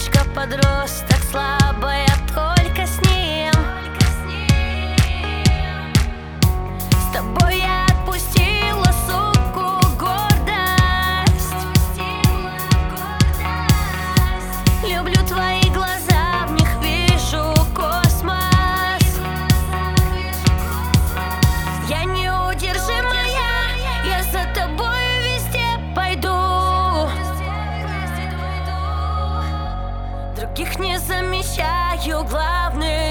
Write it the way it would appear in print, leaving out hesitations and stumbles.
девочка, подросток, слабая только с ним. С тобой я отпустила, суку, гордость. Люблю твои глаза, в них вижу космос. Я неудержимая, я за тобой везде пойду. Других не замечаю, главное